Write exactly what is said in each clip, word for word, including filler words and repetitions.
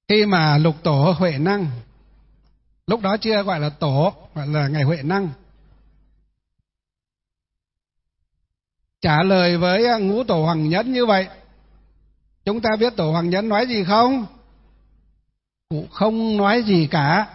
Khi mà lục tổ Huệ Năng, lúc đó chưa gọi là tổ, gọi là ngày Huệ Năng, trả lời với ngũ tổ Hoàng Nhẫn như vậy, chúng ta biết tổ Hoàng Nhẫn nói gì không? Cũng không nói gì cả.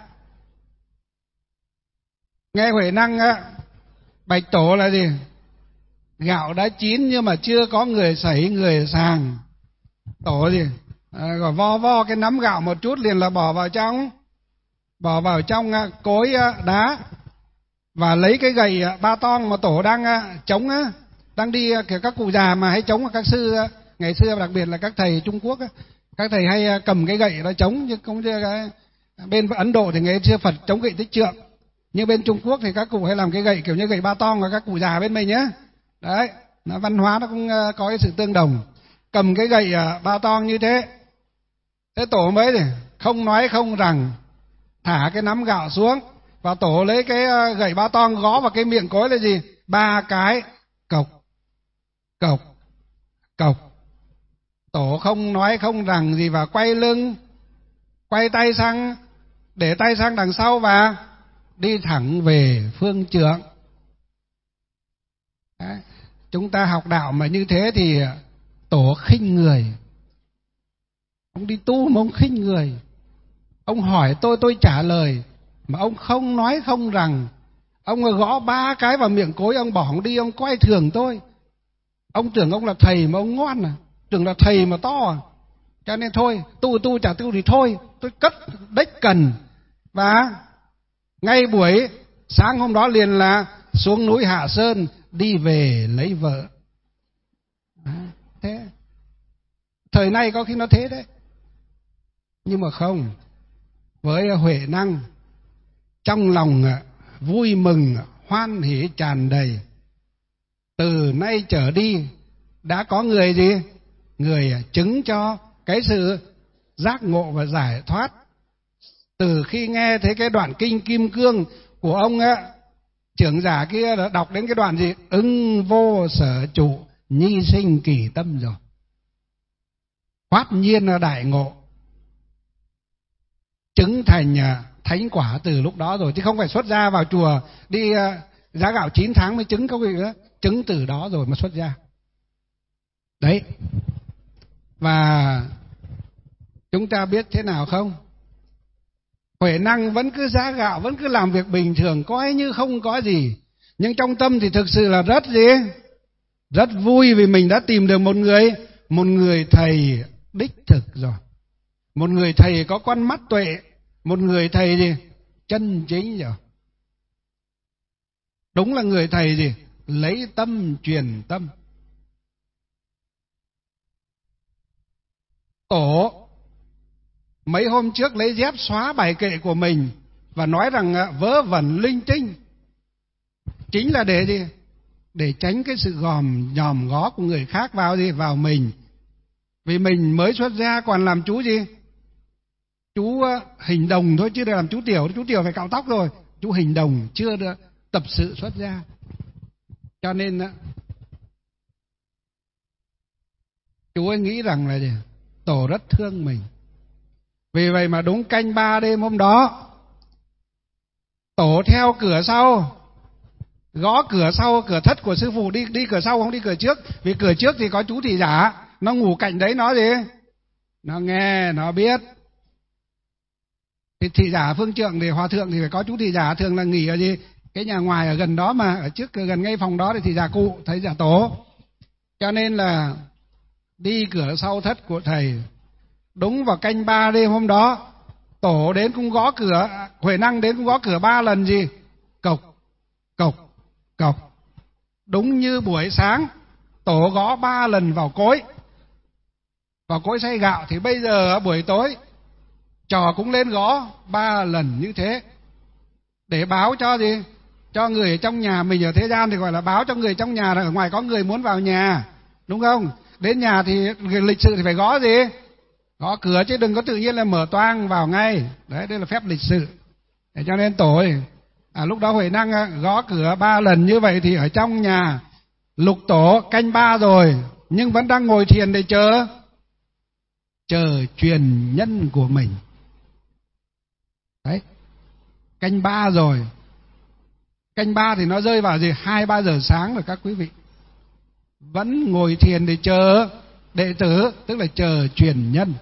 Nghe Huệ Năng á, bạch tổ là gì? Gạo đã chín nhưng mà chưa có người sấy người sàng. Tổ gì? À, gọi vo vo cái nắm gạo một chút liền là bỏ vào trong, bỏ vào trong à, cối à, đá, và lấy cái gậy à, ba tong mà tổ đang à, chống á, đang đi à, kiểu các cụ già mà hay chống, các sư à, ngày xưa đặc biệt là các thầy Trung Quốc á, các thầy hay à, cầm cái gậy đó chống, chứ không như cái bên Ấn Độ thì ngày xưa Phật chống gậy tích trượng, nhưng bên Trung Quốc thì các cụ hay làm cái gậy kiểu như gậy ba tong, và các cụ già bên mình nhé. Đấy, nó văn hóa nó cũng à, có cái sự tương đồng, cầm cái gậy à, ba tong như thế. Thế tổ mới thì không nói không rằng, thả cái nắm gạo xuống, và tổ lấy cái gậy ba tong gõ vào cái miệng cối là gì? Ba cái, cộc, cộc, cộc. Tổ không nói không rằng gì và quay lưng, quay tay sang, để tay sang đằng sau và đi thẳng về phương trượng. Đấy. Chúng ta học đạo mà như thế thì tổ khinh người. Ông đi tu mà ông khinh người. Ông hỏi tôi, tôi trả lời, mà ông không nói không rằng. Ông gõ ba cái vào miệng cối, ông bỏ ông đi, ông coi thường tôi. Ông tưởng ông là thầy mà ông ngon à, tưởng là thầy mà to à. Cho nên thôi, tu tu chả tu thì thôi, tôi cất đếch cần. Và ngay buổi sáng hôm đó liền là xuống núi Hạ Sơn, đi về lấy vợ. À, thế thời nay có khi nó thế đấy. Nhưng mà không, với Huệ Năng, trong lòng vui mừng, hoan hỉ tràn đầy. Từ nay trở đi đã có người gì? Người chứng cho cái sự giác ngộ và giải thoát. Từ khi nghe thấy cái đoạn kinh Kim Cương của ông á, trưởng giả kia đã đọc đến cái đoạn gì? Ưng vô sở trụ, nhi sinh kỳ tâm rồi. Hoát nhiên là đại ngộ, chứng thành thánh quả từ lúc đó rồi, chứ không phải xuất gia vào chùa đi giá gạo chín tháng mới chứng, không gì nữa, chứng từ đó rồi mà xuất gia. Đấy. Và chúng ta biết thế nào không? Huệ Năng vẫn cứ giá gạo, vẫn cứ làm việc bình thường, coi như không có gì, nhưng trong tâm thì thực sự là rất gì? Rất vui, vì mình đã tìm được một người, một người thầy đích thực rồi, một người thầy có con mắt tuệ, một người thầy gì? Chân chính rồi. Đúng là người thầy gì? Lấy tâm truyền tâm. Tổ mấy hôm trước lấy dép xóa bài kệ của mình và nói rằng vớ vẩn linh tinh, chính là để gì? Để tránh cái sự gòm nhòm ngó của người khác vào gì? Vào mình. Vì mình mới xuất gia còn làm chú gì? Chú hình đồng thôi, chứ để làm chú tiểu. Chú tiểu phải cạo tóc rồi. Chú hình đồng chưa được tập sự xuất gia. Cho nên chú ấy nghĩ rằng là gì? Tổ rất thương mình. Vì vậy mà đúng canh ba đêm hôm đó, tổ theo cửa sau, gõ cửa sau, cửa thất của sư phụ, đi đi cửa sau không đi cửa trước, vì cửa trước thì có chú thị giả, nó ngủ cạnh đấy, nó gì? Nó nghe, nó biết. Thì thị giả phương trượng thì hòa thượng thì phải có chú thị giả, thường là nghỉ ở gì? Cái nhà ngoài ở gần đó mà, ở trước gần ngay phòng đó thì thị giả cụ, thầy giả tổ. Cho nên là đi cửa sau thất của thầy. Đúng vào canh ba đêm hôm đó, tổ đến cũng gõ cửa, Huệ Năng đến cũng gõ cửa ba lần gì? Cộc, cộc, cộc. Đúng như buổi sáng, tổ gõ ba lần vào cối, vào cối xay gạo. Thì bây giờ buổi tối, trò cũng lên gõ ba lần như thế, để báo cho gì? Cho người ở trong nhà. Mình ở thế gian thì gọi là báo cho người trong nhà là ở ngoài có người muốn vào nhà, đúng không? Đến nhà thì lịch sự thì phải gõ gì? Gõ cửa, chứ đừng có tự nhiên là mở toang vào ngay. Đấy, đây là phép lịch sự. Để cho nên tổ à, lúc đó Huệ Năng gõ cửa ba lần như vậy thì ở trong nhà lục tổ canh ba rồi, nhưng vẫn đang ngồi thiền để chờ chờ truyền nhân của mình. Đấy, canh ba rồi. Canh ba thì nó rơi vào gì? Hai ba giờ sáng rồi các quý vị. Vẫn ngồi thiền để chờ đệ tử, tức là chờ truyền nhân.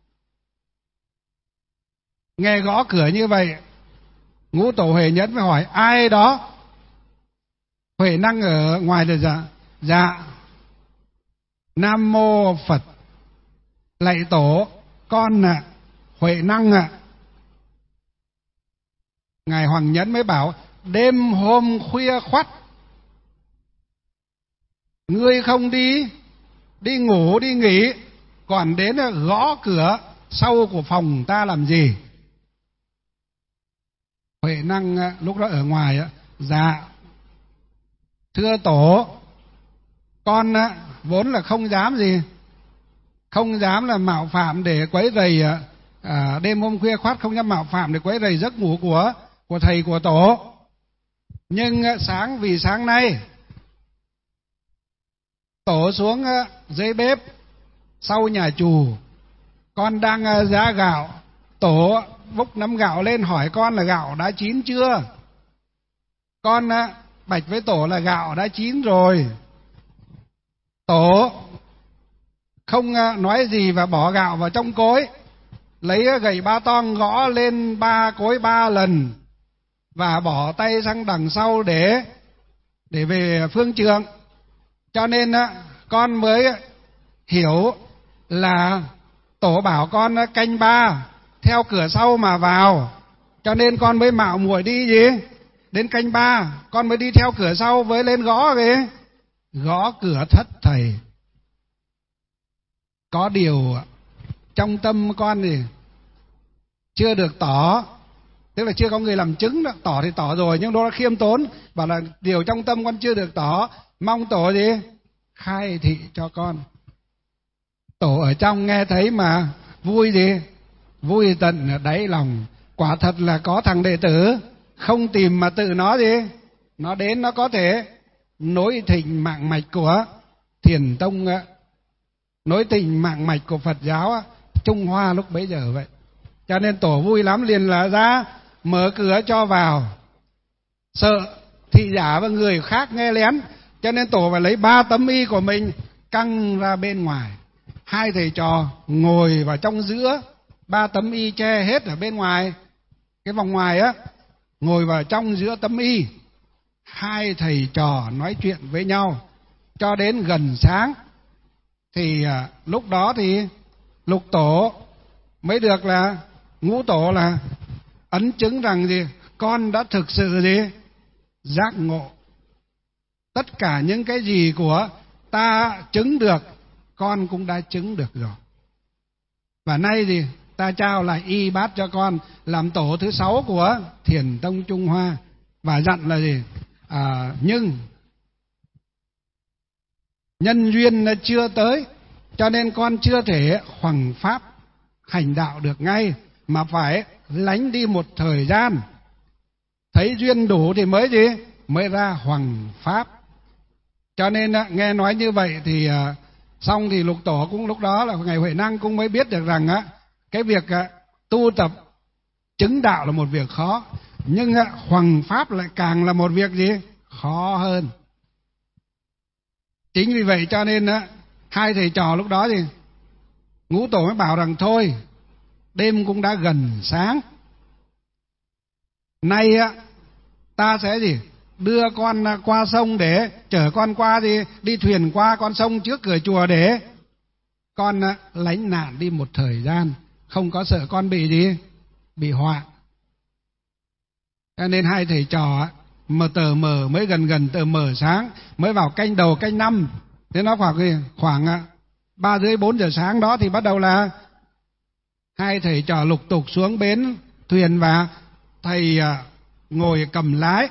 Nghe gõ cửa như vậy, Ngũ Tổ Huệ Nhẫn mới hỏi ai đó. Huệ Năng ở ngoài là dạ, dạ, Nam Mô Phật, lạy tổ, con ạ, à, Huệ Năng ạ. À. Ngài Hoàng Nhẫn mới bảo đêm hôm khuya khoắt, ngươi không đi, đi ngủ đi nghỉ, còn đến gõ cửa sau của phòng ta làm gì? Huệ Năng lúc đó ở ngoài á, dạ, thưa tổ, con vốn là không dám gì, không dám là mạo phạm để quấy rầy à, đêm hôm khuya khoắt, không dám mạo phạm để quấy rầy giấc ngủ của của thầy của tổ. Nhưng sáng vì sáng nay tổ xuống dưới bếp sau nhà chù, con đang giã gạo, tổ bốc nắm gạo lên hỏi con là gạo đã chín chưa. Con bạch với tổ là gạo đã chín rồi. Tổ không nói gì và bỏ gạo vào trong cối, lấy gậy ba tong gõ lên ba cối ba lần và bỏ tay sang đằng sau để để về phương trường. Cho nên con mới hiểu là tổ bảo con canh ba theo cửa sau mà vào, cho nên con mới mạo muội đi gì đến canh ba, con mới đi theo cửa sau với lên gõ về gõ cửa thất thầy. Có điều trong tâm con thì chưa được tỏ, tức là chưa có người làm chứng đó. Tỏ thì tỏ rồi, nhưng đó là khiêm tốn, bảo là điều trong tâm con chưa được tỏ, mong tổ gì khai thị cho con. Tổ ở trong nghe thấy mà vui gì, vui tận ở đáy lòng. Quả thật là có thằng đệ tử không tìm mà tự nó gì, nó đến nó có thể nối thịnh mạng mạch của Thiền Tông, nối tình mạng mạch của Phật giáo Trung Hoa lúc bấy giờ vậy. Cho nên tổ vui lắm, liền là ra mở cửa cho vào, sợ thị giả và người khác nghe lén, cho nên tổ phải lấy ba tấm y của mình căng ra bên ngoài. Hai thầy trò ngồi vào trong giữa, ba tấm y che hết ở bên ngoài, cái vòng ngoài á, ngồi vào trong giữa tấm y. Hai thầy trò nói chuyện với nhau cho đến gần sáng. Thì à, lúc đó thì Lục Tổ mới được là Ngũ Tổ là ấn chứng rằng gì, con đã thực sự gì giác ngộ. Tất cả những cái gì của ta chứng được, con cũng đã chứng được rồi. Và nay thì ta trao lại y bát cho con làm tổ thứ sáu của Thiền Tông Trung Hoa, và dặn là gì, à, nhưng nhân duyên chưa tới, cho nên con chưa thể hoằng pháp hành đạo được ngay, mà phải lánh đi một thời gian, thấy duyên đủ thì mới gì mới ra hoằng pháp. Cho nên nghe nói như vậy thì xong thì Lục Tổ cũng lúc đó là ngày Huệ Năng cũng mới biết được rằng á, cái việc tu tập chứng đạo là một việc khó, nhưng hoằng pháp lại càng là một việc gì khó hơn. Chính vì vậy cho nên á, hai thầy trò lúc đó thì Ngũ Tổ mới bảo rằng thôi, đêm cũng đã gần sáng, nay á ta sẽ gì đưa con qua sông, để chở con qua đi đi thuyền qua con sông trước cửa chùa để con lánh nạn đi một thời gian, không có sợ con bị gì bị họa. Cho nên hai thầy trò mà tờ mờ mới gần gần tờ mờ sáng, mới vào canh đầu canh năm, thế nó khoảng khoảng ba rưỡi bốn giờ sáng đó thì bắt đầu là hai thầy trò lục tục xuống bến thuyền, và thầy ngồi cầm lái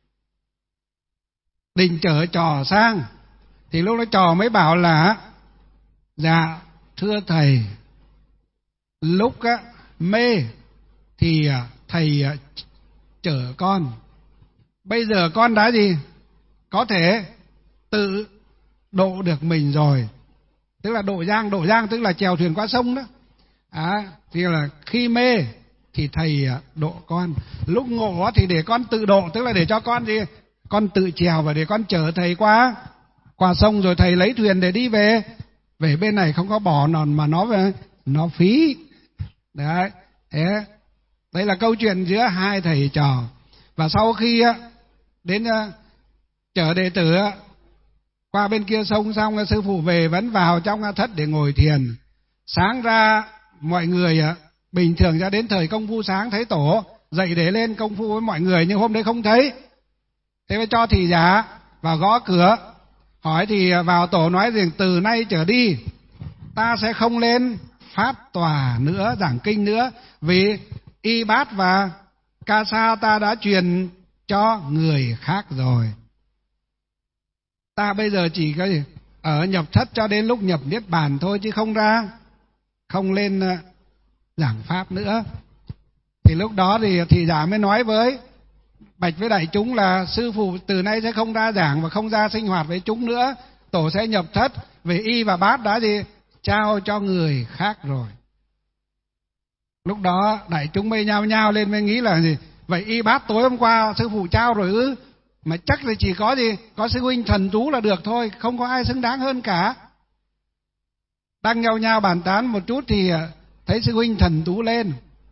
định chở trò sang. Thì lúc đó trò mới bảo là dạ thưa thầy, lúc á, mê thì thầy chở con, bây giờ con đã gì có thể tự độ được mình rồi, tức là độ giang. Độ giang tức là chèo thuyền qua sông đó, À, thì là khi mê thì thầy độ con, lúc ngộ thì để con tự độ, tức là để cho con gì, con tự trèo và để con chở thầy qua qua sông, rồi thầy lấy thuyền để đi về về bên này, không có bỏ nòn mà nó về nó phí. Đấy, thế đây là câu chuyện giữa hai thầy trò. Và sau khi đến chở đệ tử qua bên kia sông xong, sư phụ về vẫn vào trong thất để ngồi thiền. Sáng ra mọi người bình thường ra đến thời công phu sáng thấy tổ dậy để lên công phu với mọi người, nhưng hôm đấy không thấy. Thế mới cho thị giả vào gõ cửa hỏi, thì vào tổ nói rằng từ nay trở đi ta sẽ không lên pháp tòa nữa, giảng kinh nữa, vì y bát và ca sa ta đã truyền cho người khác rồi. Ta bây giờ chỉ có gì ở nhập thất cho đến lúc nhập niết bàn thôi, chứ không ra không lên giảng pháp nữa. Thì lúc đó thì thị giả mới nói với bạch với đại chúng là sư phụ từ nay sẽ không ra giảng và không ra sinh hoạt với chúng nữa, tổ sẽ nhập thất, về y và bát đã gì trao cho người khác rồi. Lúc đó đại chúng mới nhao nhao lên, mới nghĩ là gì, vậy y bát tối hôm qua sư phụ trao rồi ư? Mà chắc là chỉ có gì có sư huynh Thần Tú là được thôi, không có ai xứng đáng hơn cả. Đang nhao nhao bàn tán một chút thì thấy sư huynh Thần Tú lên,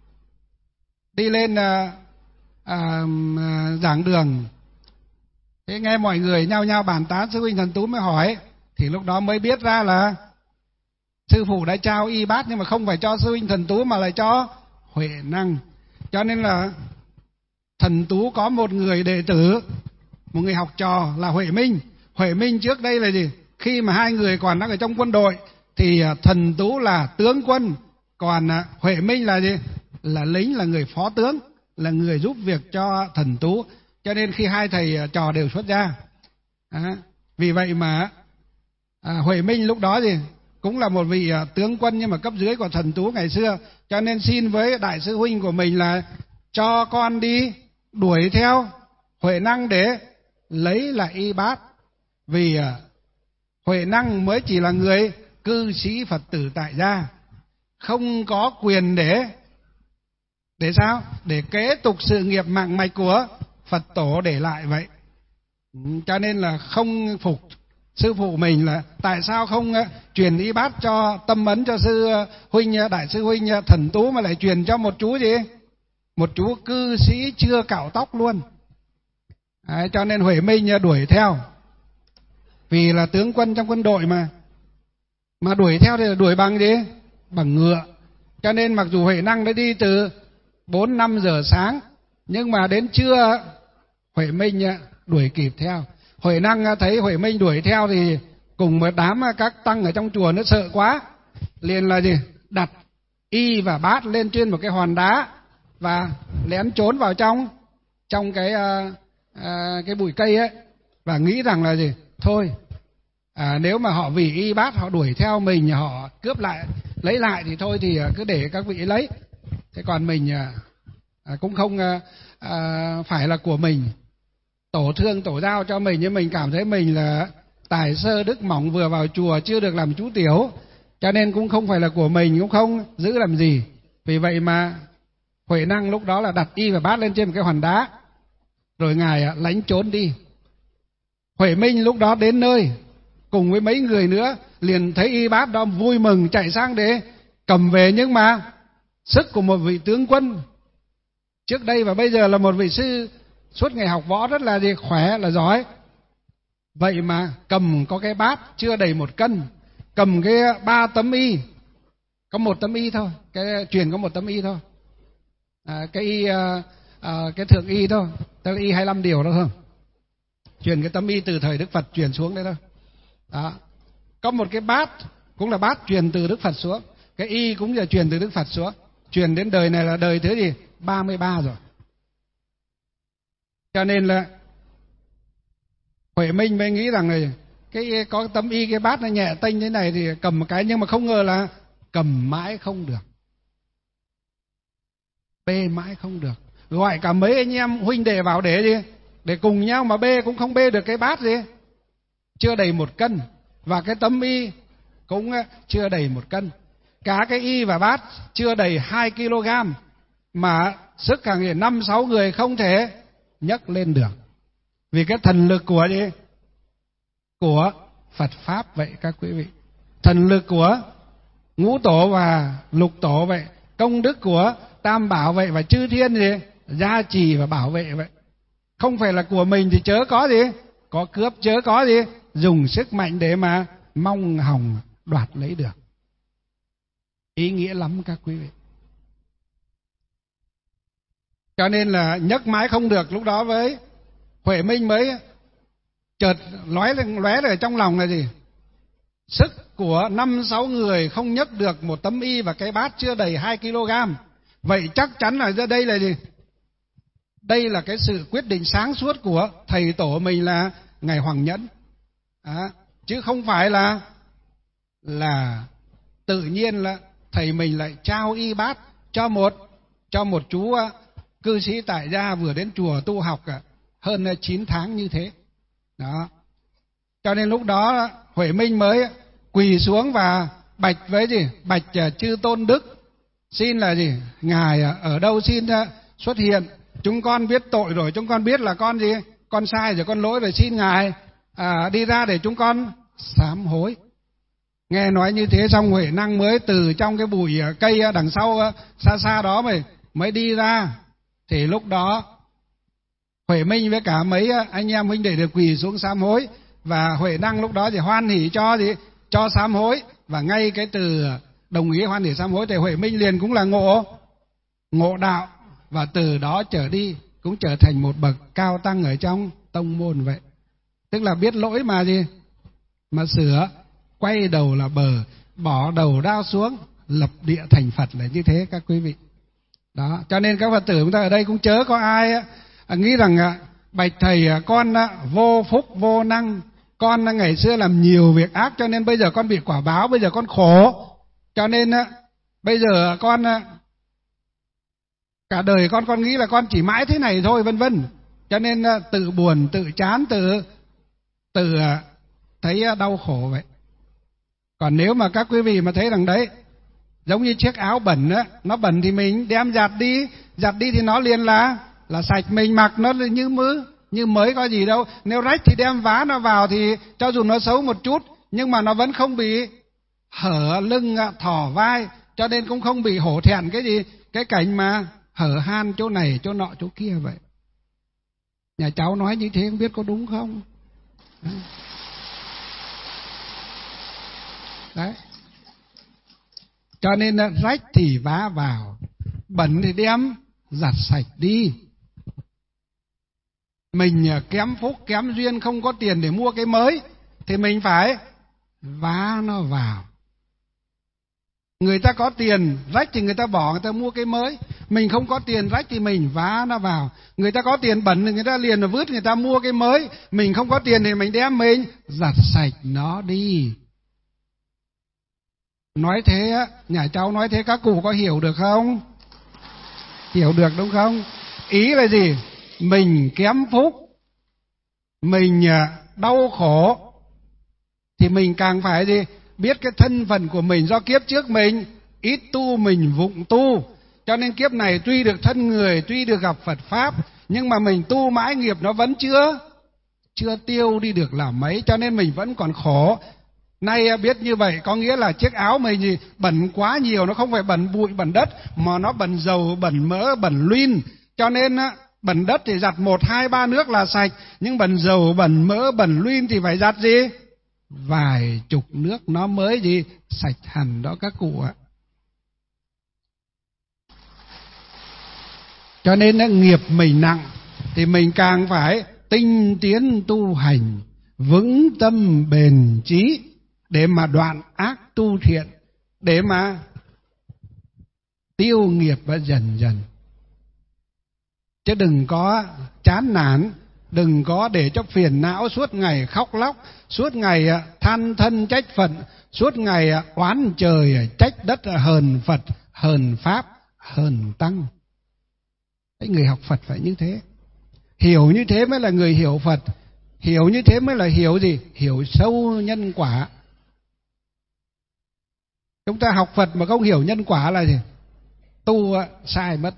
đi lên à, à, giảng đường. Thế nghe mọi người nhao nhao bàn tán, sư huynh Thần Tú mới hỏi, thì lúc đó mới biết ra là sư phụ đã trao y bát, nhưng mà không phải cho sư huynh Thần Tú mà lại cho Huệ Năng. Cho nên là Thần Tú có một người đệ tử, một người học trò là Huệ Minh. Huệ Minh trước đây là gì, khi mà hai người còn đang ở trong quân đội thì Thần Tú là tướng quân, còn Huệ Minh là gì, là lính, là người phó tướng, là người giúp việc cho Thần Tú. Cho nên khi hai thầy trò đều xuất gia. À, vì vậy mà à, Huệ Minh lúc đó gì cũng là một vị tướng quân nhưng mà cấp dưới của Thần Tú ngày xưa. Cho nên xin với đại sư huynh của mình là cho con đi đuổi theo Huệ Năng để lấy lại y bát. Vì Huệ Năng mới chỉ là người cư sĩ Phật tử tại gia, không có quyền để để sao? Để kế tục sự nghiệp mạng mạch của Phật tổ để lại vậy. Cho nên là không phục sư phụ mình là tại sao không truyền y bát cho tâm ấn cho sư huynh, đại sư huynh Thần Tú, mà lại truyền cho một chú gì? Một chú cư sĩ chưa cạo tóc luôn. Đấy, cho nên Huệ Minh đuổi theo. Vì là tướng quân trong quân đội mà. Mà đuổi theo thì đuổi bằng gì? Bằng ngựa. Cho nên mặc dù Huệ Năng đã đi từ bốn năm giờ sáng, nhưng mà đến trưa Huệ Minh đuổi kịp theo. Huệ Năng thấy Huệ Minh đuổi theo thì cùng một đám các tăng ở trong chùa nó sợ quá, liền là gì? Đặt y và bát lên trên một cái hòn đá và lén trốn vào trong trong cái uh, uh, cái bụi cây ấy, và nghĩ rằng là gì? Thôi, à, nếu mà họ vì y bát họ đuổi theo mình, họ cướp lại lấy lại thì thôi thì cứ để các vị lấy. Thế còn mình à, cũng không à, à, phải là của mình. Tổ thương tổ giao cho mình, nhưng mình cảm thấy mình là tài sơ đức mỏng, vừa vào chùa chưa được làm chú tiểu, cho nên cũng không phải là của mình, cũng không giữ làm gì. Vì vậy mà Huệ Năng lúc đó là đặt y và bát lên trên một cái hòn đá, rồi ngài lánh trốn đi. Huệ Minh lúc đó đến nơi cùng với mấy người nữa, liền thấy y bát đó vui mừng chạy sang để cầm về, nhưng mà sức của một vị tướng quân trước đây và bây giờ là một vị sư suốt ngày học võ rất là gì khỏe, là giỏi. Vậy mà cầm có cái bát chưa đầy một cân, cầm cái ba tấm y, có một tấm y thôi, cái truyền có một tấm y thôi, à, cái y à, à, cái thượng y thôi, tức là y hai mươi lăm điều đó thôi, truyền cái tấm y từ thời Đức Phật truyền xuống đấy thôi. Đó, có một cái bát cũng là bát truyền từ Đức Phật xuống, cái y cũng là truyền từ Đức Phật xuống, truyền đến đời này là đời thứ gì ba mươi ba rồi. Cho nên là Huệ Minh mới nghĩ rằng là cái có tấm y cái bát nó nhẹ tênh thế này thì cầm một cái, nhưng mà không ngờ là cầm mãi không được, bê mãi không được. Gọi cả mấy anh em huynh đệ vào để gì để cùng nhau mà bê cũng không bê được cái bát gì chưa đầy một cân, và cái tấm y cũng chưa đầy một cân. cả cái y và bát chưa đầy hai ki lô gam mà sức hàng nghìn năm sáu người không thể nhấc lên được. Vì cái thần lực của gì? Của Phật Pháp vậy các quý vị. Thần lực của ngũ tổ và lục tổ vậy. Công đức của Tam Bảo vậy. Và chư thiên gì? Gia trì và bảo vệ vậy. Không phải là của mình thì chớ có gì? Có cướp, chớ có gì? Dùng sức mạnh để mà mong hòng đoạt lấy được. Ý nghĩa lắm các quý vị. Cho nên là nhấc mãi không được. Lúc đó với Huệ Minh mới chợt lóe lên, lóe lên trong lòng là gì? Sức của năm sáu người không nhấc được một tấm y và cái bát chưa đầy hai ki lô gam. Vậy chắc chắn là ra đây là gì? Đây là cái sự quyết định sáng suốt của thầy tổ mình là ngài Hoàng Nhẫn. À, chứ không phải là là tự nhiên là thầy mình lại trao y bát cho một cho một chú uh, cư sĩ tại gia vừa đến chùa tu học uh, hơn uh, chín tháng như thế. Đó. Cho nên lúc đó Huệ Minh mới quỳ xuống và bạch với gì? Bạch uh, chư tôn đức, xin là gì? Ngài uh, ở đâu xin uh, xuất hiện. Chúng con biết tội rồi, chúng con biết là con gì? Con sai rồi, con lỗi rồi, xin ngài à, đi ra để chúng con sám hối. Nghe nói như thế xong Huệ Năng mới từ trong cái bụi cây đằng sau xa xa đó mới mới đi ra. Thì lúc đó Huệ Minh với cả mấy anh em huynh đệ được quỳ xuống sám hối, và Huệ Năng lúc đó thì hoan hỉ cho gì? Cho sám hối. Và ngay cái từ đồng ý hoan hỉ sám hối thì Huệ Minh liền cũng là ngộ ngộ đạo, và từ đó trở đi cũng trở thành một bậc cao tăng ở trong tông môn vậy. Tức là biết lỗi mà gì? Mà sửa, quay đầu là bờ, bỏ đầu đao xuống, lập địa thành Phật là như thế các quý vị. Đó, cho nên các Phật tử chúng ta ở đây cũng chớ có ai à, nghĩ rằng à, bạch thầy à, con à, vô phúc vô năng, con à, ngày xưa làm nhiều việc ác cho nên bây giờ con bị quả báo, bây giờ con khổ, cho nên à, bây giờ con à, cả đời con con nghĩ là con chỉ mãi thế này thôi, vân vân. Cho nên à, tự buồn, tự chán, tự tự à, thấy à, đau khổ vậy. Còn nếu mà các quý vị mà thấy rằng đấy, giống như chiếc áo bẩn á, nó bẩn thì mình đem giặt đi, giặt đi thì nó liền là là sạch, mình mặc nó như mới, như mới có gì đâu. Nếu rách thì đem vá nó vào thì cho dù nó xấu một chút nhưng mà nó vẫn không bị hở lưng thỏ vai, cho nên cũng không bị hổ thẹn cái gì, cái cảnh mà hở han chỗ này chỗ nọ chỗ kia vậy. Nhà cháu nói như thế không biết có đúng không? Đấy. Cho nên rách thì vá vào, bẩn thì đem giặt sạch đi. Mình kém phúc, kém duyên, không có tiền để mua cái mới thì mình phải vá nó vào. Người ta có tiền rách thì người ta bỏ, người ta mua cái mới. Mình không có tiền rách thì mình vá nó vào. Người ta có tiền bẩn thì người ta liền vứt, người ta mua cái mới. Mình không có tiền thì mình đem mình giặt sạch nó đi. Nói thế á, nhà cháu nói thế các cụ có hiểu được không? Hiểu được đúng không? Ý là gì? Mình kém phúc, mình đau khổ thì mình càng phải gì? Biết cái thân phận của mình, do kiếp trước mình ít tu, mình vụng tu, cho nên kiếp này tuy được thân người, tuy được gặp Phật Pháp, nhưng mà mình tu mãi nghiệp nó vẫn chưa chưa tiêu đi được là mấy, cho nên mình vẫn còn khổ. Nay biết như vậy có nghĩa là chiếc áo mình gì bẩn quá nhiều, nó không phải bẩn bụi bẩn đất mà nó bẩn dầu, bẩn mỡ, bẩn luyên. Cho nên bẩn đất thì giặt một hai ba nước là sạch, nhưng bẩn dầu, bẩn mỡ, bẩn luyên thì phải giặt gì? Vài chục nước nó mới gì sạch hẳn đó các cụ ạ. Cho nên nghiệp mình nặng thì mình càng phải tinh tiến tu hành, vững tâm bền chí để mà đoạn ác tu thiện, để mà tiêu nghiệp và dần dần. Chứ đừng có chán nản, đừng có để cho phiền não suốt ngày khóc lóc, suốt ngày than thân trách phận, suốt ngày oán trời trách đất, hờn Phật, hờn Pháp, hờn Tăng. Cái người học Phật phải như thế. Hiểu như thế mới là người hiểu Phật. Hiểu như thế mới là hiểu gì? Hiểu sâu nhân quả. Chúng ta học Phật mà không hiểu nhân quả là gì? Tu sai mất.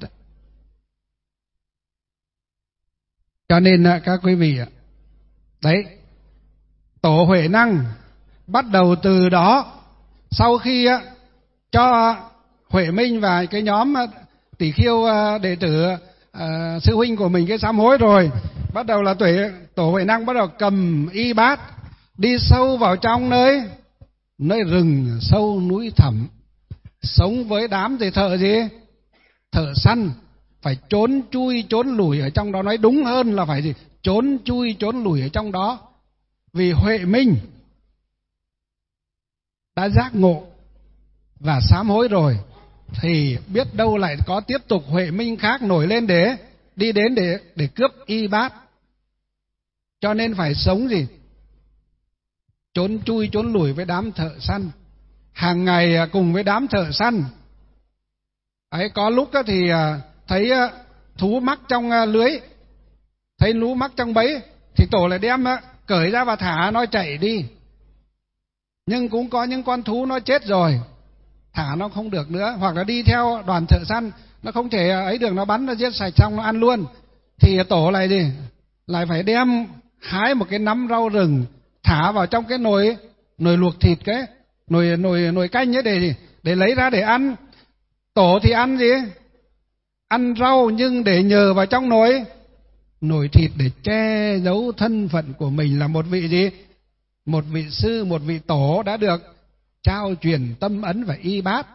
Cho nên các quý vị ạ, đấy, tổ Huệ Năng bắt đầu từ đó. Sau khi cho Huệ Minh và cái nhóm Tỷ Khiêu đệ tử à, sư huynh của mình cái sám hối rồi, bắt đầu là tuệ tổ Huệ Năng bắt đầu cầm y bát đi sâu vào trong nơi nơi rừng sâu núi thẳm, sống với đám gì thợ gì thợ săn, phải trốn chui trốn lủi ở trong đó. Nói đúng hơn là phải gì trốn chui trốn lủi ở trong đó. Vì Huệ Minh đã giác ngộ và sám hối rồi, thì biết đâu lại có tiếp tục Huệ Minh khác nổi lên để đi đến để để cướp y bát. Cho nên phải sống gì trốn chui trốn lủi với đám thợ săn, hàng ngày cùng với đám thợ săn ấy. Có lúc thì thấy thú mắc trong lưới, thấy lú mắc trong bẫy, thì tổ lại đem cởi ra và thả nó chạy đi. Nhưng cũng có những con thú nó chết rồi, thả nó không được nữa, hoặc là đi theo đoàn thợ săn nó không thể ấy được, nó bắn nó giết sạch xong nó ăn luôn, thì tổ lại gì lại phải đem hái một cái nắm rau rừng thả vào trong cái nồi nồi luộc thịt, cái nồi nồi nồi canh ấy, để gì để lấy ra để ăn. Tổ thì ăn gì ăn rau, nhưng để nhờ vào trong nồi nồi thịt để che giấu thân phận của mình là một vị gì một vị sư, một vị tổ đã được trao truyền tâm ấn và y bát.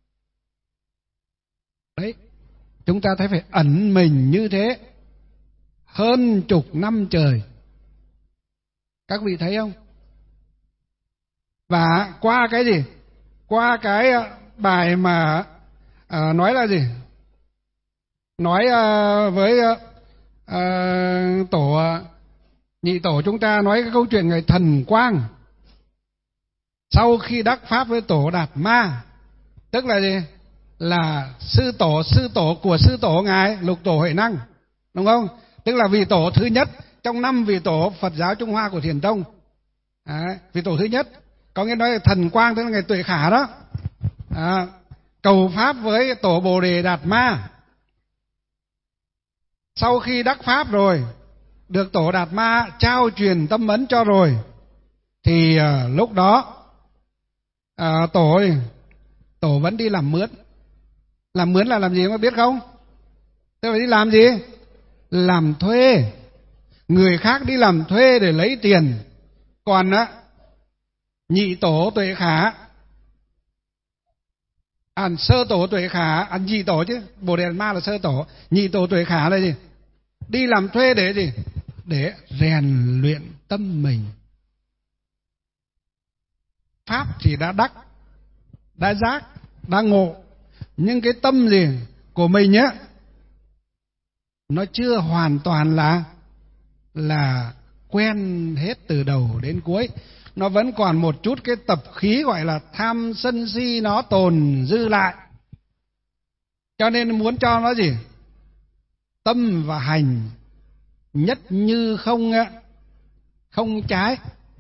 Đấy, chúng ta thấy phải ẩn mình như thế hơn chục năm trời, các vị thấy không? Và qua cái gì qua cái bài mà à, nói là gì nói à, với à, tổ nhị tổ chúng ta nói cái câu chuyện người Thần Quang sau khi đắc pháp với tổ Đạt Ma, tức là gì là sư tổ sư tổ của sư tổ ngài Lục Tổ Huệ Năng, đúng không? Tức là vị tổ thứ nhất trong năm vị tổ Phật giáo Trung Hoa của Thiền Tông. À, vị tổ thứ nhất, có nghĩa nói là Thần Quang tức là ngày Tuệ Khả đó, à, cầu pháp với tổ Bồ Đề Đạt Ma. Sau khi đắc pháp rồi, được tổ Đạt Ma trao truyền tâm ấn cho rồi, thì à, lúc đó à, tổ tổ vẫn đi làm mướn. Làm mướn là làm gì có biết không? Thế phải đi làm gì? Làm thuê. Người khác đi làm thuê để lấy tiền. Còn á nhị tổ Tuệ Khả, à, sơ tổ Tuệ Khả, à, nhị tổ chứ, Bồ Đề Đạt Ma là sơ tổ, nhị tổ Tuệ Khả là gì? Đi làm thuê để gì? Để rèn luyện tâm mình. Pháp thì đã đắc, đã giác, đã ngộ, nhưng cái tâm gì của mình á, nó chưa hoàn toàn là là quen hết từ đầu đến cuối. Nó vẫn còn một chút cái tập khí gọi là tham sân si nó tồn dư lại. Cho nên muốn cho nó gì? Tâm và hành nhất như không không trái,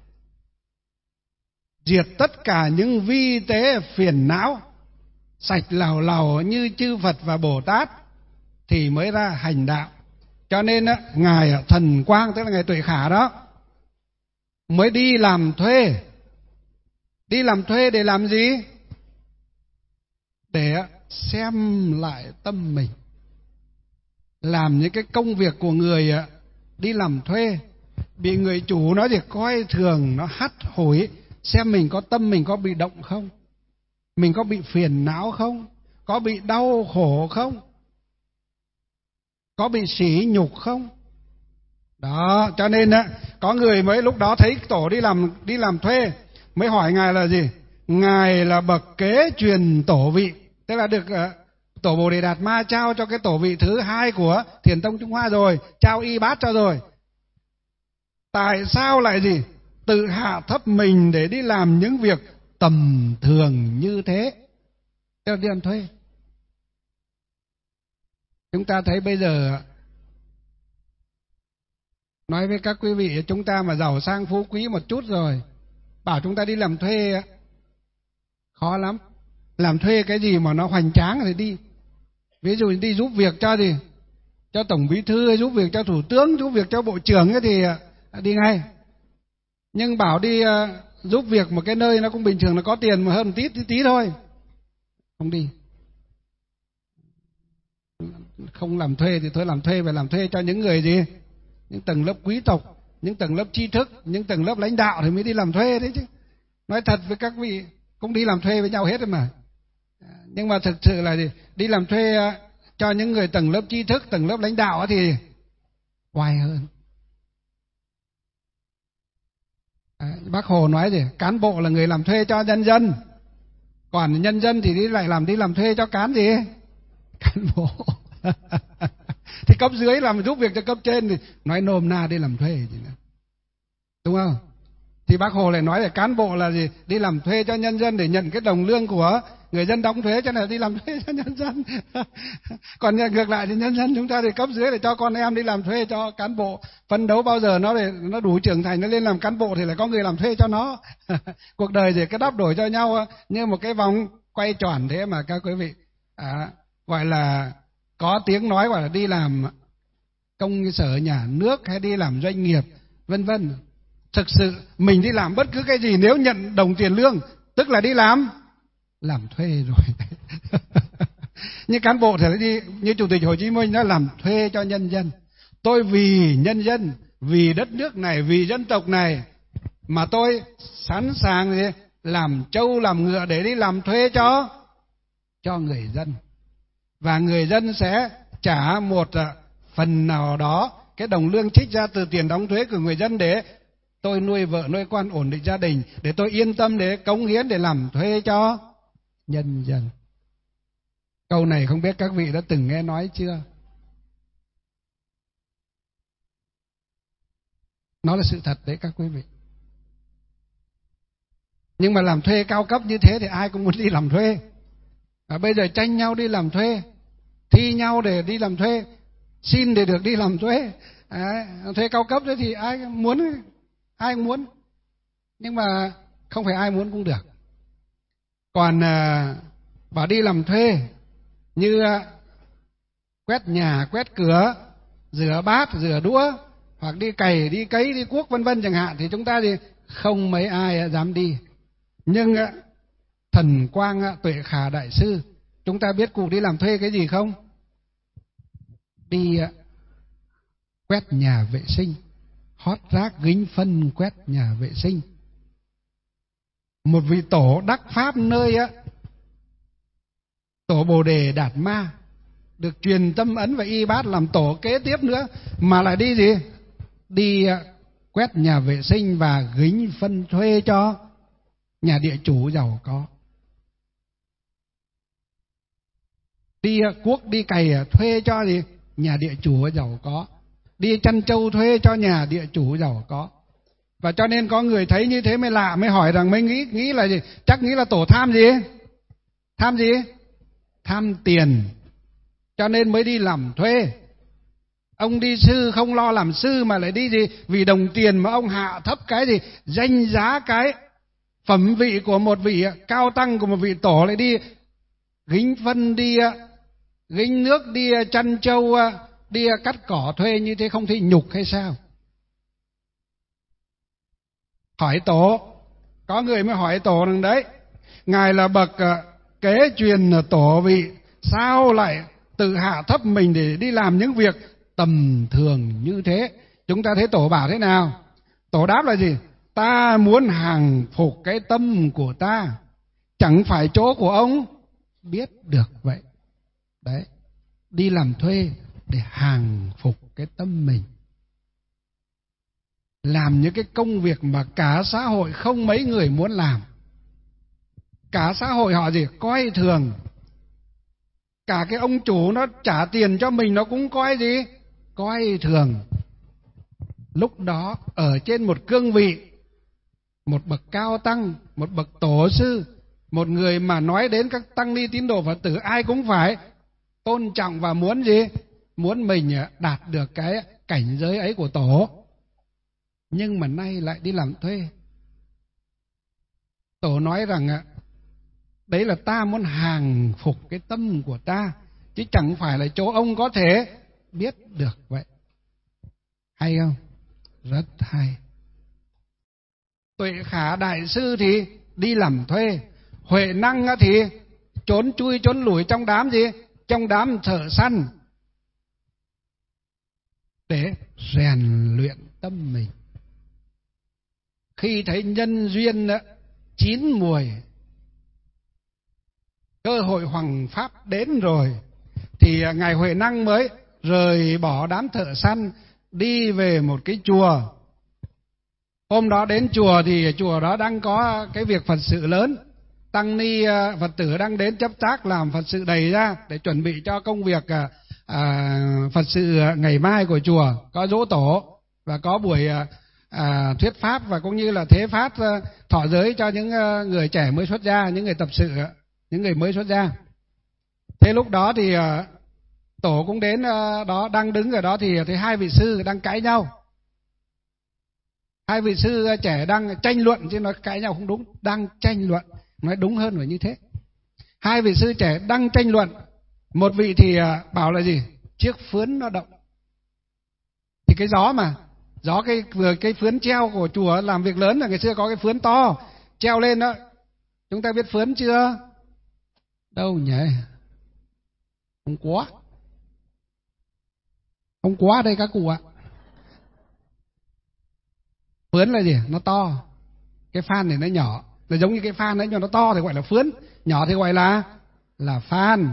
diệt tất cả những vi tế phiền não, sạch lào lào như chư Phật và Bồ Tát thì mới ra hành đạo. Cho nên ngài Thần Quang tức là ngài Tuệ Khả đó mới đi làm thuê. Đi làm thuê để làm gì? Để xem lại tâm mình, làm những cái công việc của người đi làm thuê bị người chủ nó thì coi thường, nó hắt hủi, xem mình có tâm mình có bị động không, mình có bị phiền não không, có bị đau khổ không, có bị sỉ nhục không. Đó, cho nên á, có người mới lúc đó thấy tổ đi làm đi làm thuê mới hỏi ngài là gì? Ngài là bậc kế truyền tổ vị, tức là được uh, tổ Bồ Đề Đạt Ma trao cho cái tổ vị thứ hai của Thiền Tông Trung Hoa rồi, trao y bát cho rồi. Tại sao lại gì? Tự hạ thấp mình để đi làm những việc tầm thường như thế, tức là đi làm thuê. Chúng ta thấy bây giờ nói với các quý vị, chúng ta mà giàu sang phú quý một chút rồi, bảo chúng ta đi làm thuê khó lắm. Làm thuê cái gì mà nó hoành tráng thì đi. Ví dụ đi giúp việc cho gì, cho tổng bí thư, giúp việc cho thủ tướng, giúp việc cho bộ trưởng ấy thì đi ngay. Nhưng bảo đi giúp việc một cái nơi nó cũng bình thường, nó có tiền mà hơn một tí tí, tí thôi, không đi. Không làm thuê thì thôi làm thuê, phải làm thuê cho những người gì, những tầng lớp quý tộc, những tầng lớp tri thức, những tầng lớp lãnh đạo thì mới đi làm thuê đấy chứ. Nói thật với các vị, cũng đi làm thuê với nhau hết rồi mà. Nhưng mà thực sự là gì? Đi làm thuê cho những người tầng lớp tri thức, tầng lớp lãnh đạo thì oai hơn. À, Bác Hồ nói gì? Cán bộ là người làm thuê cho nhân dân, còn nhân dân thì đi lại làm đi làm thuê cho cán gì? Cán bộ. Thì cấp dưới làm giúp việc cho cấp trên thì nói nôm na đi làm thuê gì nữa. Đúng không? Thì Bác Hồ lại nói là cán bộ là gì? Đi làm thuê cho nhân dân để nhận cái đồng lương của người dân đóng thuế, cho nên là đi làm thuê cho nhân dân. Còn ngược lại thì nhân dân chúng ta thì cấp dưới để cho con em đi làm thuê cho cán bộ, phấn đấu bao giờ nó để nó đủ trưởng thành, nó lên làm cán bộ thì lại có người làm thuê cho nó. Cuộc đời thì cái đắp đổi cho nhau như một cái vòng quay tròn thế mà các quý vị. À, gọi là có tiếng nói gọi là đi làm công sở nhà nước hay đi làm doanh nghiệp vân vân. Thực sự mình đi làm bất cứ cái gì nếu nhận đồng tiền lương tức là đi làm làm thuê rồi. Như cán bộ thì đi như Chủ tịch Hồ Chí Minh đã làm thuê cho nhân dân. Tôi vì nhân dân, vì đất nước này, vì dân tộc này mà tôi sẵn sàng làm trâu làm ngựa để đi làm thuê cho cho người dân. Và người dân sẽ trả một phần nào đó cái đồng lương trích ra từ tiền đóng thuế của người dân để tôi nuôi vợ nuôi con, ổn định gia đình, để tôi yên tâm để cống hiến, để làm thuê cho nhân dân. Câu này không biết các vị đã từng nghe nói chưa? Nó là sự thật đấy các quý vị. Nhưng mà làm thuê cao cấp như thế thì ai cũng muốn đi làm thuê. À, bây giờ tranh nhau đi làm thuê, thi nhau để đi làm thuê, xin để được đi làm thuê. À, thuê cao cấp đấy thì ai muốn, ai cũng muốn. Nhưng mà không phải ai muốn cũng được. Còn à, bảo đi làm thuê như à, quét nhà, quét cửa, rửa bát, rửa đũa, hoặc đi cày, đi cấy, đi cuốc vân vân chẳng hạn, thì chúng ta thì không mấy ai dám đi. Nhưng à, Thần Quang à, Tuệ Khả Đại Sư, chúng ta biết cụ đi làm thuê cái gì không? Đi à, quét nhà vệ sinh, hót rác, gính phân, quét nhà vệ sinh. Một vị tổ đắc pháp nơi á, tổ Bồ Đề Đạt Ma, được truyền tâm ấn và y bát làm tổ kế tiếp nữa, mà lại đi gì? Đi quét nhà vệ sinh và gính phân thuê cho nhà địa chủ giàu có. Đi cuốc, đi cày thuê cho gì? Nhà địa chủ giàu có. Đi chăn trâu thuê cho nhà địa chủ giàu có. Và cho nên có người thấy như thế mới lạ, mới hỏi rằng, mới nghĩ nghĩ là gì? Chắc nghĩ là tổ tham gì? Tham gì? Tham tiền. Cho nên mới đi làm thuê. Ông đi sư không lo làm sư mà lại đi gì? Vì đồng tiền mà ông hạ thấp cái gì? Danh giá cái phẩm vị của một vị cao tăng, của một vị tổ, lại đi gính phân, đi gính nước, đi chăn trâu, đi cắt cỏ thuê, như thế không thấy nhục hay sao? Hỏi tổ, có người mới hỏi tổ rằng đấy, ngài là bậc kế truyền tổ vị, sao lại tự hạ thấp mình để đi làm những việc tầm thường như thế? Chúng ta thấy tổ bảo thế nào? Tổ đáp là gì? Ta muốn hàng phục cái tâm của ta, chẳng phải chỗ của ông biết được vậy. Đấy, đi làm thuê để hàng phục cái tâm mình, làm những cái công việc mà cả xã hội không mấy người muốn làm. Cả xã hội họ gì? Coi thường. Cả cái ông chủ nó trả tiền cho mình nó cũng coi gì? Coi thường. Lúc đó ở trên một cương vị, một bậc cao tăng, một bậc tổ sư, một người mà nói đến các tăng ni tín đồ Phật tử, ai cũng phải tôn trọng và muốn gì? Muốn mình đạt được cái cảnh giới ấy của tổ. Nhưng mà nay lại đi làm thuê. Tổ nói rằng Đấy là ta muốn hàng phục cái tâm của ta, chứ chẳng phải là chỗ ông có thể biết được vậy. Hay không? Rất hay. Tuệ Khả đại sư thì đi làm thuê, Huệ Năng thì trốn chui trốn lủi trong đám gì? Trong đám thợ săn, để rèn luyện tâm mình. Khi thấy nhân duyên chín mùi, cơ hội hoằng pháp đến rồi, thì ngài Huệ Năng mới rời bỏ đám thợ săn, đi về một cái chùa. Hôm đó đến chùa thì chùa đó đang có cái việc Phật sự lớn, tăng ni Phật tử đang đến chấp tác làm Phật sự đầy ra để chuẩn bị cho công việc à, Phật sự ngày mai của chùa. Có dỗ tổ và có buổi à, thuyết pháp và cũng như là thế phát thọ giới cho những người trẻ mới xuất gia, những người tập sự, những người mới xuất gia. Thế lúc đó thì à, tổ cũng đến à, đó, đang đứng ở đó thì thấy hai vị sư đang cãi nhau. Hai vị sư trẻ đang tranh luận, chứ nói cãi nhau không đúng, đang tranh luận, nói đúng hơn là như thế. Hai vị sư trẻ đang tranh luận, một vị thì bảo là gì? Chiếc phướn nó động. Thì cái gió mà, gió cái vừa cái phướn treo của chùa làm việc lớn, là ngày xưa có cái phướn to treo lên đó. Chúng ta biết phướn chưa? Đâu nhỉ? Không có. Không có ở đây các cụ ạ. Phướn là gì? Nó to. Cái phan này nó nhỏ, là giống như cái phan đấy, nhưng nó to thì gọi là phướn, nhỏ thì gọi là là phan.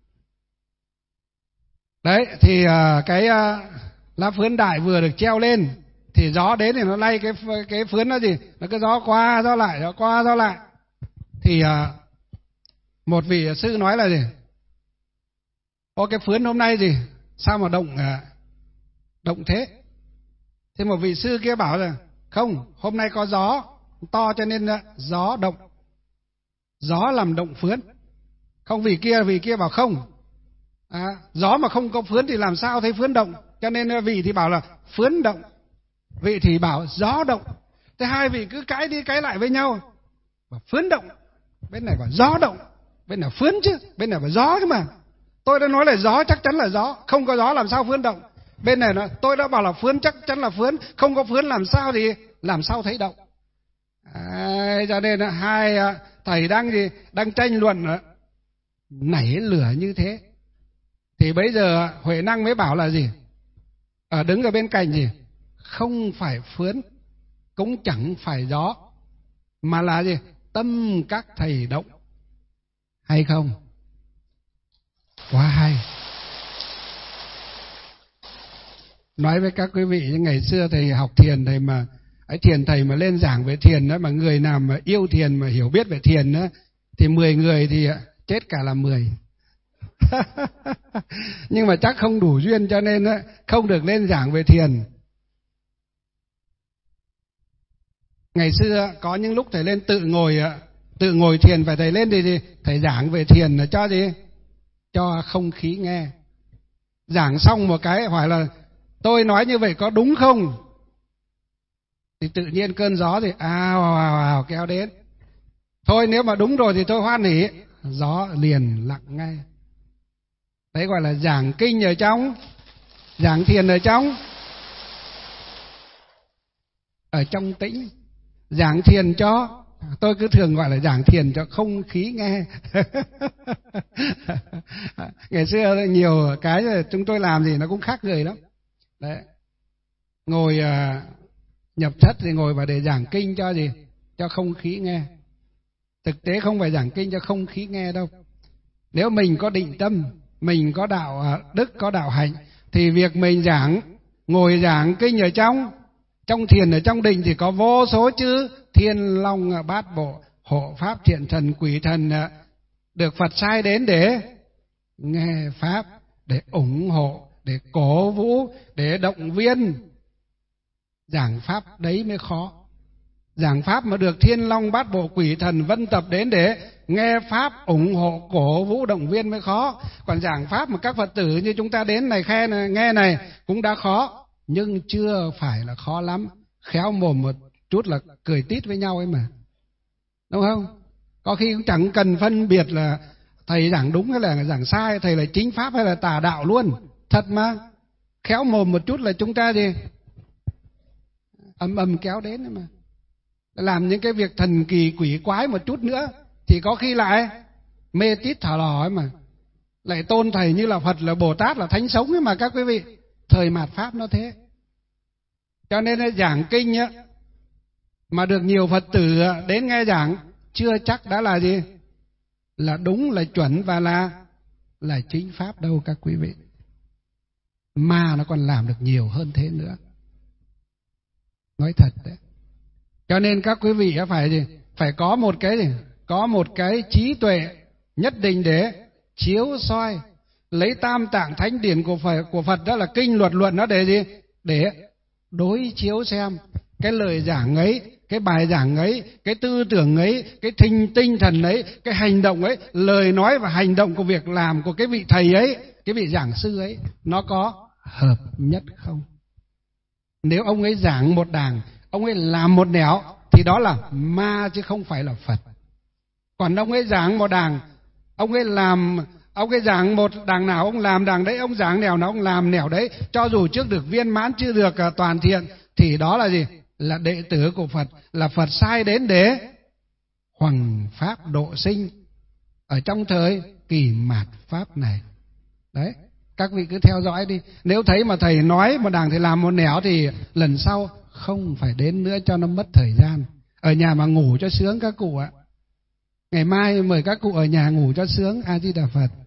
Đấy thì uh, cái uh, lá phướn đại vừa được treo lên thì gió đến thì nó lay cái cái phướn đó gì, nó cứ gió qua gió lại, gió qua gió lại. Thì uh, một vị sư nói là gì? Ô, cái phướn hôm nay gì sao mà động uh, động thế? Thế một vị sư kia bảo là không, hôm nay có gió to cho nên uh, gió động, gió làm động phướn. Không, vì kia vì kia bảo không, à, gió mà không có phướn thì làm sao thấy phướn động, cho nên vị thì bảo là phướn động, vị thì bảo gió động. Thế hai vị cứ cãi đi cãi lại với nhau, bảo phướn động, bên này bảo gió động, bên nào phướn chứ, bên nào bảo gió chứ mà. Tôi đã nói là gió, chắc chắn là gió, không có gió làm sao phướn động. Bên này nói tôi đã bảo là phướn, chắc chắn là phướn, không có phướn làm sao thì làm sao thấy động. À, cho nên hai thầy đang gì đang tranh luận nảy lửa như thế. Thì bây giờ Huệ Năng mới bảo là gì? Ở đứng ở bên cạnh gì? Không phải phướn, cũng chẳng phải gió, mà là gì? Tâm các thầy động. Hay không? Quá hay. Nói với các quý vị, ngày xưa thầy học thiền, thầy mà ấy thiền thầy mà lên giảng về thiền đó, mà người nào mà yêu thiền mà hiểu biết về thiền đó, thì mười người thì chết cả là mười. Nhưng mà chắc không đủ duyên cho nên không được lên giảng về thiền. Ngày xưa có những lúc thầy lên tự ngồi tự ngồi thiền, phải thầy lên thì gì? Thầy giảng về thiền là cho gì? Cho không khí nghe. Giảng xong một cái hỏi là tôi nói như vậy có đúng không? Thì tự nhiên cơn gió thì ào ào ào kéo đến. Thôi nếu mà đúng rồi thì tôi hoan hỉ, gió liền lặng ngay. Đấy gọi là giảng kinh ở trong, giảng thiền ở trong, ở trong tĩnh. Giảng thiền cho, tôi cứ thường gọi là giảng thiền cho không khí nghe. Ngày xưa nhiều cái chúng tôi làm gì nó cũng khác người lắm. Đấy. Ngồi uh, nhập thất thì ngồi vào để giảng kinh cho gì? Cho không khí nghe. Thực tế không phải giảng kinh cho không khí nghe đâu. Nếu mình có định tâm, mình có đạo đức, có đạo hạnh, thì việc mình giảng, ngồi giảng kinh ở trong, trong thiền ở trong định thì có vô số chữ thiên long bát bộ, hộ pháp thiện thần quỷ thần được Phật sai đến để nghe pháp, để ủng hộ, để cổ vũ, để động viên. Giảng pháp đấy mới khó. Giảng pháp mà được thiên long bát bộ quỷ thần vân tập đến để nghe pháp, ủng hộ, cổ vũ, động viên mới khó. Còn giảng pháp mà các Phật tử như chúng ta đến này khe này, nghe này cũng đã khó, nhưng chưa phải là khó lắm. Khéo mồm một chút là cười tít với nhau ấy mà, đúng không? Có khi cũng chẳng cần phân biệt là thầy giảng đúng hay là giảng sai, thầy là chính pháp hay là tà đạo luôn. Thật mà, khéo mồm một chút là chúng ta gì ầm ầm kéo đến mà. Làm những cái việc thần kỳ quỷ quái một chút nữa thì có khi lại mê tít thả lò ấy mà, lại tôn thầy như là Phật, là Bồ Tát, là thánh sống ấy mà các quý vị. Thời mạt Pháp nó thế. Cho nên là giảng kinh á, mà được nhiều Phật tử đến nghe giảng chưa chắc đã là gì, là đúng, là chuẩn và là là chính pháp đâu các quý vị. Mà nó còn làm được nhiều hơn thế nữa. Nói thật đấy. Cho nên các quý vị phải gì, phải có một cái gì, có một cái trí tuệ nhất định để chiếu soi, lấy tam tạng thánh điển của Phật, của Phật đó là kinh luật luận nó để gì, để đối chiếu xem cái lời giảng ấy, cái bài giảng ấy, cái tư tưởng ấy, cái tinh tinh thần ấy, cái hành động ấy, lời nói và hành động của việc làm của cái vị thầy ấy, cái vị giảng sư ấy, nó có hợp nhất không. Nếu ông ấy giảng một đàng, ông ấy làm một nẻo thì đó là ma chứ không phải là Phật. Còn ông ấy giảng một đàng, ông ấy làm, ông ấy giảng một đàng nào ông làm đàng đấy, ông giảng nẻo nào ông làm nẻo đấy, cho dù trước được viên mãn chưa được toàn thiện thì đó là gì, là đệ tử của Phật, là Phật sai đến để hoằng pháp độ sinh ở trong thời kỳ mạt Pháp này. Đấy, các vị cứ theo dõi đi. Nếu thấy mà thầy nói một đàng thì làm một nẻo thì lần sau không phải đến nữa cho nó mất thời gian. Ở nhà mà ngủ cho sướng các cụ ạ. Ngày mai mời các cụ ở nhà ngủ cho sướng. A Di Đà Phật.